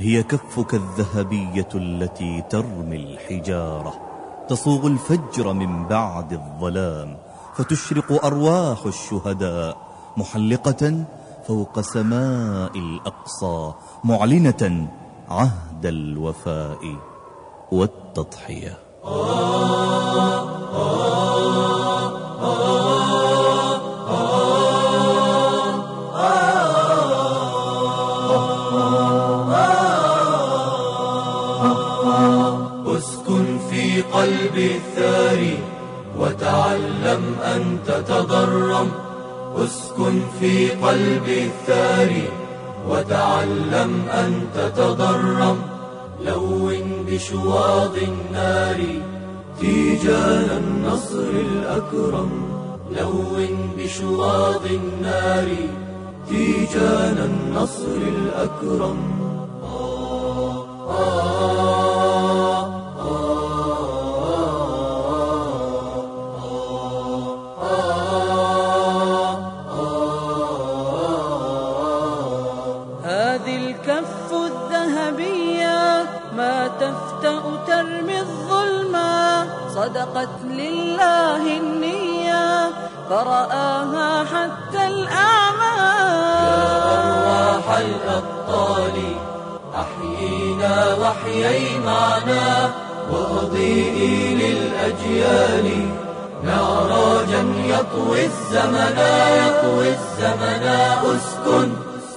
هي كفك الذهبية التي ترمي الحجارة، تصوغ الفجر من بعد الظلام، فتشرق أرواح الشهداء محلقة فوق سماء الأقصى، معلنة عهد الوفاء والتضحية. اسكن في قلب الثاري وتعلم أن تتضرم، اسكن في قلب الثاري وتعلم أن تتضرم، لون بشواظ النار تيجان النصر الأكرم، لون بشواظ النار تيجان النصر الأكرم. هذه الكف الذهبية ما تفتأ ترمي الظلمة، صدقت لله النية فرآها حتى الأعمى. يا أرواح الأبطال أحيينا واحيي معنا، وأضيئي للأجيال معراجا يطوي الزمن، يطوي الزمن. اسكن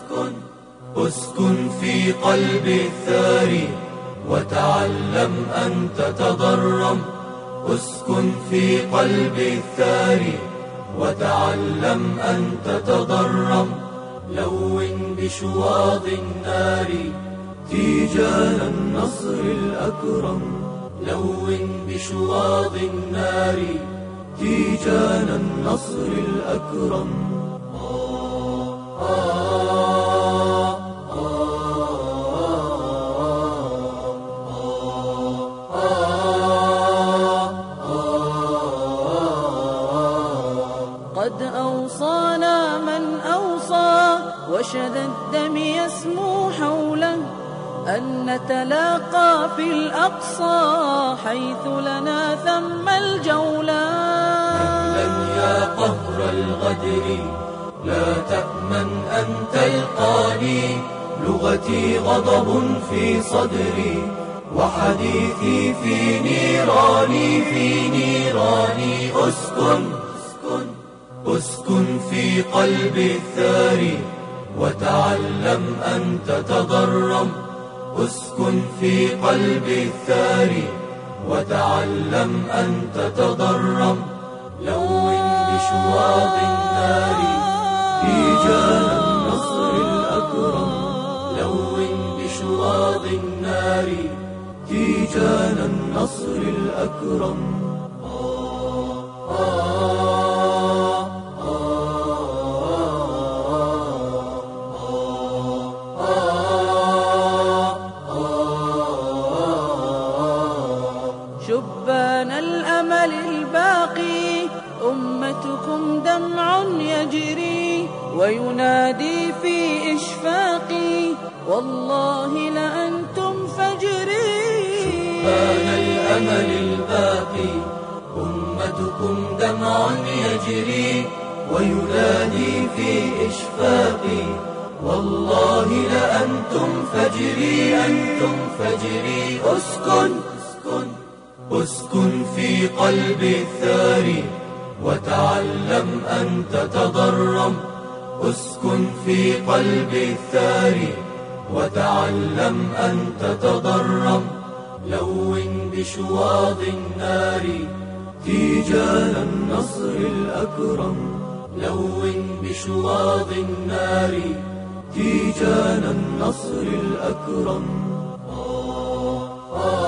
اسكن في قلب الثاري وتعلم أن تتضرم، اسكن في قلب الثاري وتعلم أن تتضرم، لون بشواظ النار تيجان النصر الأكرم، لون بشواظ النار تيجان النصر الأكرم. قد أوصانا من أوصى وشذا الدم يسمو حوله، أن نتلاقى في الأقصى حيث لنا ثم الجولة. مهلا يا قهر الغدر لا تأمن أن تلقاني، لغتي غضب في صدري وحديثي في نيراني، في نيراني. اسكن في قلب الثاري وتعلم أن تتضرم، اسكن في قلب الثاري وتعلم أن تتضرم، لون بشواظ النار تيجان النصر الأكرم، لون بشواظ النار تيجان النصر الأكرم. شبان الأمل الباقي أمتكم دمع يجري وينادي في إشفاقي، والله لأنتم فجري. شبان الأمل الباقي أمتكم دمع يجري وينادي في إشفاقي، والله لأنتم فجري، أنتم فجري. اسكن في قلب الثاري وتعلم أن تتضرم، اسكن في قلب الثاري وتعلم أن تتضرم، لون بشواظ النار تيجان النصر الأكرم، لون بشواظ النار تيجان النصر الأكرم.